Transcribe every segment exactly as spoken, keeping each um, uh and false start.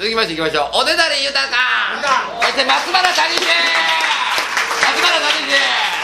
続きましていきましょう。おねだり豊か、そして松原谷秀、松原谷秀。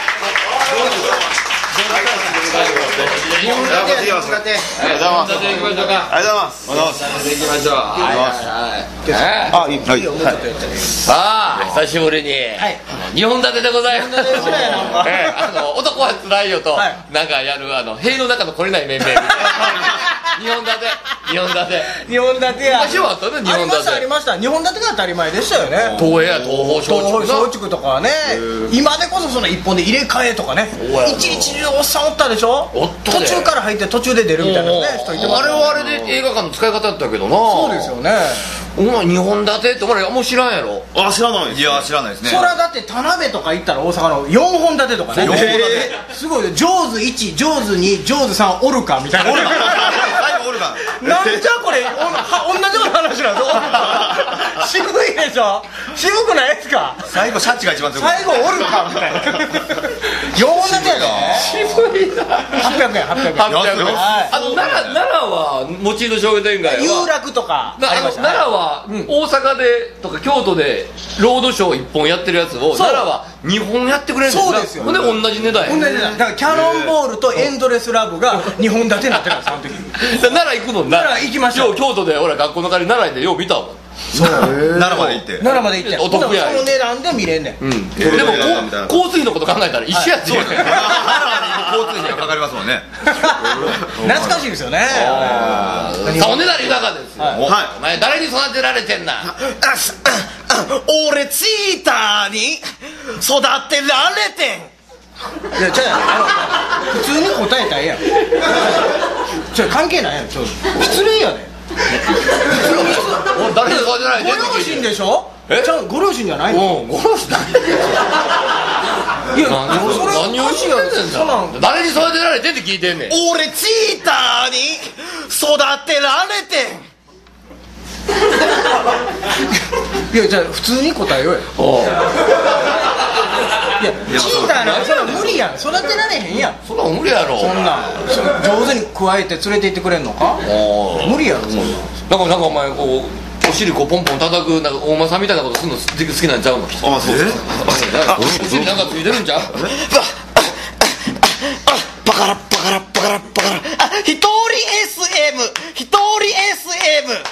ありがとうございます。ありがとうございます。 行きましょうか。 ありがとうございます。 行きましょう。 あ、いい。はい。 さあ久しぶりににほん立てでございます。あの男はつらいよとなんかやるあの塀の中の来れない面々みたいなにほん立てにほん立てにほん立てや昔はあったね。にほん立てありましたありました。にほん立てが当たり前でしたよね。 東映や東宝東宝松松竹とかはね、今でこそその一本で入れ替えとかね、一日中おっさんおったでしょ。 おったで途中から入って途中で出るみたいなね人いてます。 あれはあれで映画館の使い方だったけどな。 そうですよね。 お前にほん立てってお前もう知らんやろ。 あ、知らない。いや、知らないですね。 それはだって田辺とか行ったら大阪のよんほん立てとかね、 よんほん立てすごいよ。ジョーズいち、ジョーズに、ジョーズさんおるかみたいな。 最後おるか。 なんじゃこれ、おは同じような話なんですよ。渋いでしょ。渋くないですか。 最後シャッチが一番強い。 最後おるかみたいな。よんほん立てやで。 渋いな。 はっぴゃくえんはっぴゃくえん。 はっぴゃくえん。 はいあの奈良奈良は持ちの商店街は有楽とかなあの奈良は大阪でとか京都でロードショーいっぽんやってるやつを奈良はにほんやってくれるんですよ。 そうですよ。 ほんで同じ値段や。 同じだ。だからキャノンボールとエンドレスラブがにほん立てになってるんですあの時。 奈良行くの。 奈良行きましょう。 よう京都で俺学校の帰り奈良でよう見たわ。 そう。 奈良まで行って。 奈良まで行って。 お得や。 その値段で見れんねん。 うん。でも交通費のこと考えたら一緒やって。 そうですね。奈良に交通費がかかりますもんね。 懐かしいですよね。 さあおねだり豊かですよ。 はい。 お前誰に育てられてんだ。 俺チーターに育てられてん。 いや、ちゃうやん、あの普通に答えたらええやん。ちょ、関係ないやん。ちょ、失礼やで。 お誰に育てられてんの。 ご両親でしょ。 え、 ちゃう、ご両親じゃないの。 うん、ご両親だけ。 いや、 何それ何をしてんねんそんなんだ。誰に育てられてんって聞いてんねん。 俺チーターに育てられてん。 いや、じゃあ普通に答えようや。 おういや、チーターなんかそんなん無理やん。育てられへんやん。 そんなん無理やろ。 そんなん上手に加えて連れて行ってくれんのか。 おう無理やろそんなん。 なんかなんかお前こうお尻こうポンポン叩くなんか大間さんみたいなことするの好きなんちゃうの。 あ、そうです。 お尻なんかついてるんちゃう。 バカラバカラバカラバカラ。あ、一人 エスエム 一人 エスエム。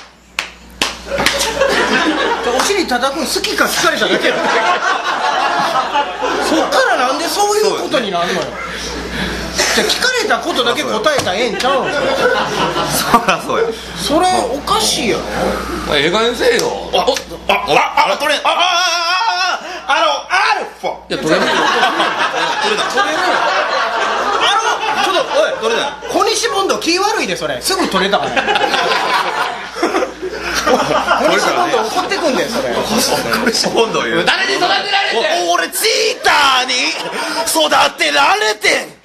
お尻叩くの好きか好かれただけやん。そっからなんでそういうことになるのよ。じゃあ聞かれたことだけ答えたらええんちゃうの。 そりゃそうや。 それおかしいやろ。 お前ええ加減せえよ。 あ、あ、あ、あ、取れ、あ、あ、あ、あ、あの、アルファ。 いや取れるよ。 取れた。 取れるよ。あの、ちょっとおい、 取れない。 小西ボンド気悪いでそれ。すぐ取れたから。小西ボンド怒ってくんだよそれ。 今度言う。 誰に育てられてん。 俺チーターに育てられてん。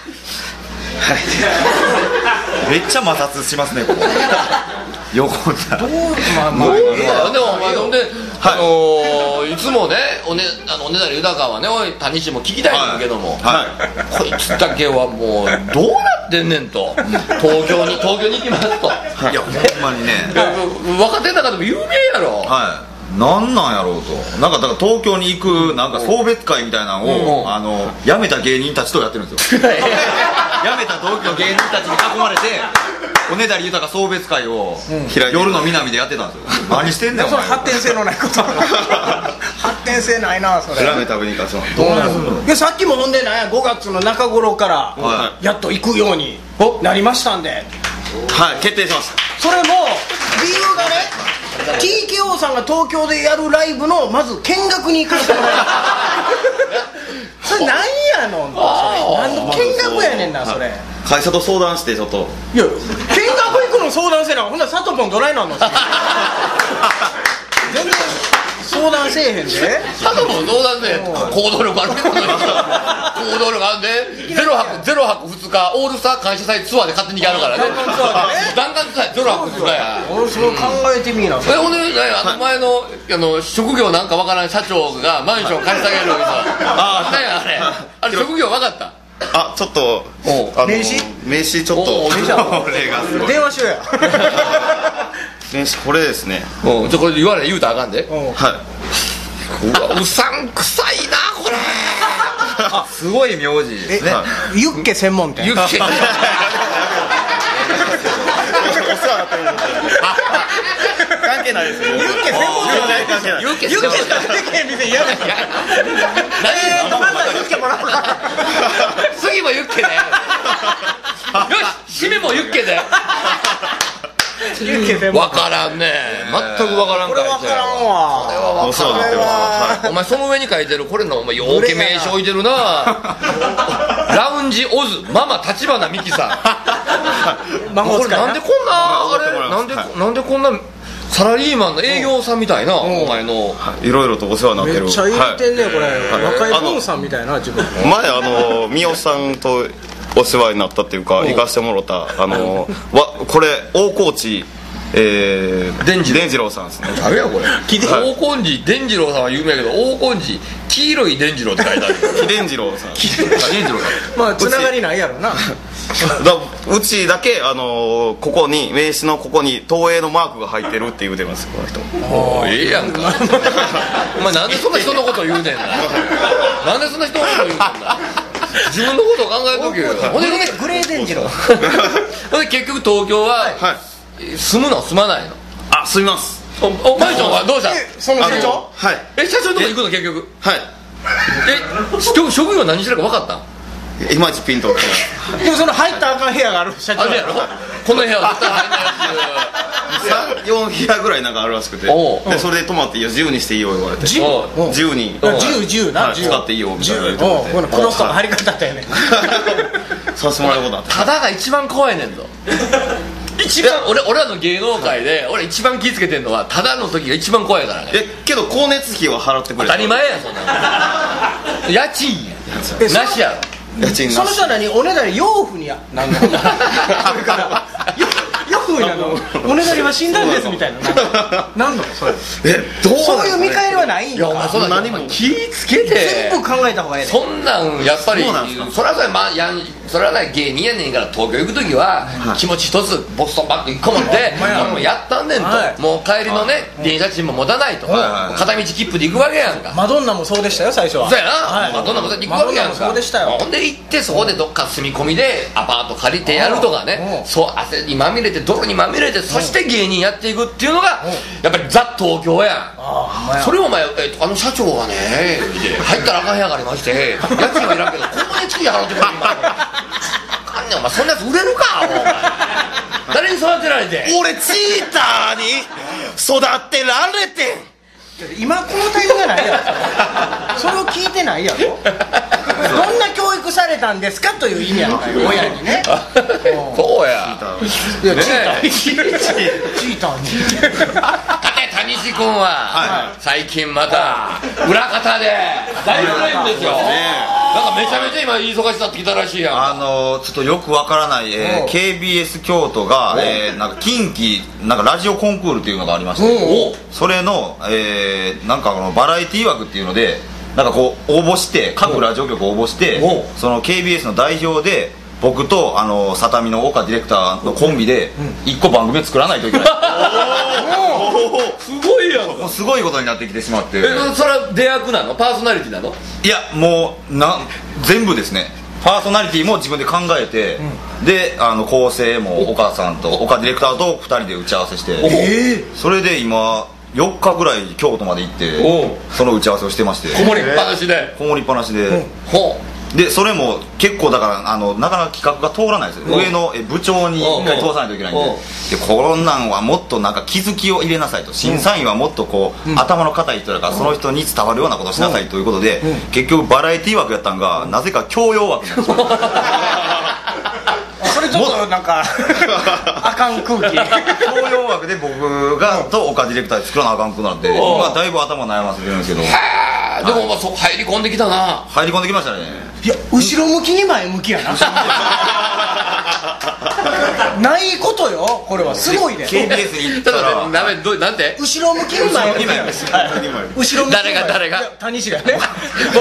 めっちゃ摩擦しますねここ。横だ。 どうまあまあでもお前ほんであのいつもねおねあのおねだり豊はねおい谷氏も聞きたいんだけども、こいつだけはもうどうなってんねんと。東京に東京に行きますと。 いやほんまにね。 若手の中でも有名やろ。 はい。なんなんやろうと。なんかだから東京に行くなんか送別会みたいなのをあの辞めた芸人たちとやってるんですよ。辞めた同期の芸人たちに囲まれておねだり豊か送別会を夜の南でやってたんですよ。何してんねんおそれ前。 発展性のないこと。発展性ないなそれ。 ラーメン食べに行かそう。 どうなんの。いやさっきもほんでなんやごがつの中頃からやっと行くようになりましたんで。 はい、決定しました。 それも理由がね ティーケーオー さんが東京でやるライブのまず見学に行かせてもらいます。それなんやのん何の見学やねんなそれ。 会社と相談してちょっと。 いや見学行くの相談せなほんなら佐藤ポンどないなんの。全然相談せえへんで。 佐藤も相談で行動力あるけど行動力あるんでゼロ泊ゼロ泊ふつかオールスター感謝祭ツアーで勝手にやるからね。弾丸ツアーゼロ泊ふつかや。 俺それ考えてみな。 えほんであの前のあの職業なんかわからない社長がマンション貸してあげるみたいな。あああれあれ職業わかった。 あ、ちょっとあの名刺名刺ちょっとおお名刺あるこれがすごい。 電話しようや。 名刺これですね。 うん、じゃこれ言われ言うたらあかんで。 はい。 うわ、うさんくさいなこれ。 あ、すごい名字ですね。 ユッケ専門店。 ユッケ。 お世話になってるんです関係ないですよ。 ユッケ専門店。 ユッケユッケしか出てけへん店嫌だ。えーとまずはユッケもらおうか。 次もユッケで。よし、締めもユッケで。 ユッケ専門わからんね、全くわからん。 これわからんわ。 これはわからんわ。お前その上に書いてるこれのお前ようけ名称置いてるな。ラウンジオズママ立花美樹さん。これなんでこんなあれなんでなんでこんなサラリーマンの営業さんみたいな、お前のいろいろとお世話になってる。 めっちゃ入れてんねこれ。中井文さんみたいな自分。 前あの三好さんとお世話になったっていうか行かしてもらったあのわこれ大河内えー伝次郎さんですね。 あれやこれ。大根寺伝次郎さんは有名やけど大根寺黄色い伝次郎って書いてある。 紀伝次郎さん。 伝次郎さん。 まあつながりないやろな。 だうちだけあのここに名刺のここに東映のマークが入ってるって言うてますこの人。 もうええやんか。お前なんでそんな人のこと言うねんな。なんでそんな人のこと言うねんな。自分のことを考えとけよ。ほんでグレー伝次郎。 ほんで結局東京は住むの住まないの。 あ、住みます。 おおまゆちゃんはどうした。 その社長。 はい。 え社長のとこ行くの結局。 はい。 え職職業何してるか分かったん。 いまいちピンと。 でもその入ったらあかん部屋がある社長。 あるやろ。この部屋は絶対入んないやさん、よん部屋ぐらいなんかあるらしくて、でそれで泊まっていいよ、自由にしていいよ言われて、自由に自由な使っていいよみたいな言われて、このクロスとか張り方だったよね。 させてもらうことあって。 ただが一番怖いねんぞ。一番俺俺らの芸能界で俺一番気ぃつけてんのはただの時が一番怖いからね。 えけど光熱費は払ってくれる。 当たり前やそんなの。家賃やなしやろ。 その人は何おねだり養父にやなんのそれから養父になのおねだりは死んだんですみたいな。なんのそれえどうそういう見返りはないんいやお前そんな何も気ぃつけて全部考えた方がいい。 そんなんやっぱりそれはそれまあやんそれはね芸人やねんから東京行く時は気持ち一つボストンバッグいっこ持ってもうやったんねんと、もう帰りのね電車賃も持たないと片道切符で行くわけやんか。 マドンナもそうでしたよ最初は。 そうやな。マドンナもそう行くわけやんか。 そうでしたよ。 ほんで行ってそこでどっか住み込みでアパート借りてやるとかね、そう汗にまみれて泥にまみれてそして芸人やっていくっていうのがやっぱりザ東京やん。それをお前あの社長がね入ったらあかん部屋がありまして家賃はいらんけどここに月払ってくれ今あかんねんお前そんなやつ売れるかお前誰に育てられて。 俺チーターに育てられてん。 今このタイミングがないやろ。それを聞いてないやろ。どんな教育されたんですかという意味やろ親にね。 そうや。 いやチーターにチーターに谷西君は最近また裏方で大ブレイクですよ。なんかめちゃめちゃ今忙しさってきたらしいやん。 あのちょっとよくわからない、えー、ケービーエス 京都が、えー、なんか近畿なんかラジオコンクールっていうのがありまして、それの、えー、なんかこのバラエティ枠っていうのでなんかこう応募して各ラジオ局応募してその ケービーエス の代表で僕とあのサタミの岡ディレクターのコンビでいっこ番組を作らないといけない。 すごいやん。 もうすごいことになってきてしまって。 えそれは出役なのパーソナリティなの。 いやもうな全部ですね。パーソナリティも自分で考えて、うん、であの構成も岡さんと岡ディレクターとふたりで打ち合わせして、えー、それで今よっかぐらい京都まで行ってその打ち合わせをしてまして。 こもりっぱなしでこもりっぱなしで、 うん、ほうでそれも結構だからあのなかなか企画が通らないですよ。上のえ部長に一回通さないといけないんで、でこんなんはもっとなんか気づきを入れなさいと、審査員はもっとこう、うん、頭の固い人だからその人に伝わるようなことをしなさいということで、うん、結局バラエティー枠やったんがなぜか教養枠なんですよ。 それちょっとなんかあかん空気。 教養枠で僕がと岡ディレクターで作らなあかんくなって今だいぶ頭悩ませてるんですけど。 でもまあそう入り込んできたな。 入り込んできましたね。 いや後ろ向きに前向きやな。ないことよこれはすごいで。 ケービーエス に行ったらダメどなんて後ろ向きに前向きや。後ろ向き誰が誰が谷氏がね。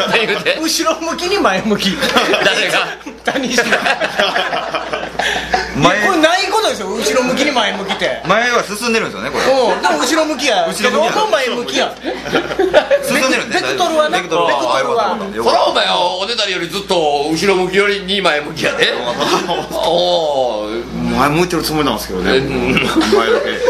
後ろ向きに前向き。 誰が谷氏が。 前これないことですよ、後ろ向きに前向きって前は進んでるんですよねこれ。 うんでも後ろ向きや後ろ向きやけど前向きや進んでるんでベクトルはねベクトルはベクトルはそらお前はおねだりよりずっと後ろ向きよりに前向きやでおー前向いてるつもりなんですけどね、 うん前だけ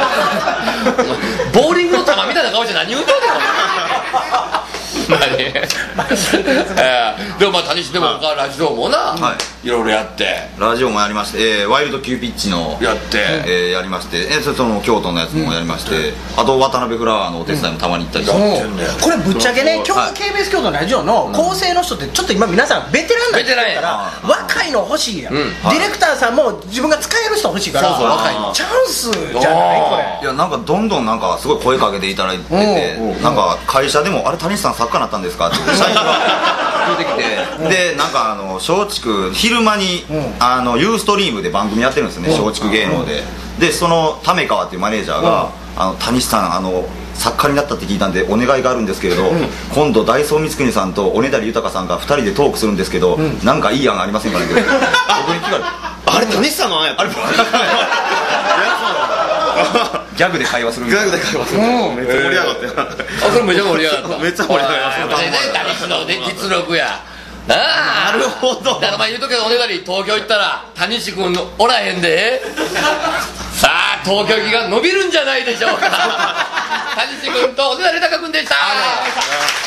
ボーリングの球みたいな顔して何言うとんねん何えーでもまあ谷氏でも他ラジオもな、 はい、 いろいろやってラジオもやりまして、えーワイルド急ピッチのやってえーやりまして、えーそその京都のやつもやりまして、あと渡辺フラワーのお手伝いもたまに行ったりして、 うんこれぶっちゃけね今日 ケービーエス 京都のラジオの構成の人ってちょっと今皆さんベテランなんですから若いの欲しいやん、ディレクターさんも自分が使える人欲しいからそうそう若いのチャンスじゃないこれいやなんかどんどんなんかすごい声かけていただいてて、なんか会社でも「あれ谷さん作家になったんですか?」って社員が聞いてきて、でなんかあの松竹昼間にあのユーストリームで番組やってるんですよね、松竹芸能で。でその為川っていうマネージャーが「あの谷さんあの作家になったって聞いたんでお願いがあるんですけれど、今度ダイソー光圀さんとおねだり豊さんがふたりでトークするんですけど、なんかいい案ありませんかね?」って僕に聞かれて「 あれ谷さんの案やったあれギャグで会話するみグたいな。 ラグで会話するめっちゃ盛り上がってあそれめっちゃ盛り上がっためっちゃ盛り上がりましたやっぱりね谷氏のね実力やああなるほどだからまあ言うとけどおねだり東京行ったら谷氏君おらへんでさあ東京行きが伸びるんじゃないでしょうか谷氏君とおねだり豊君でした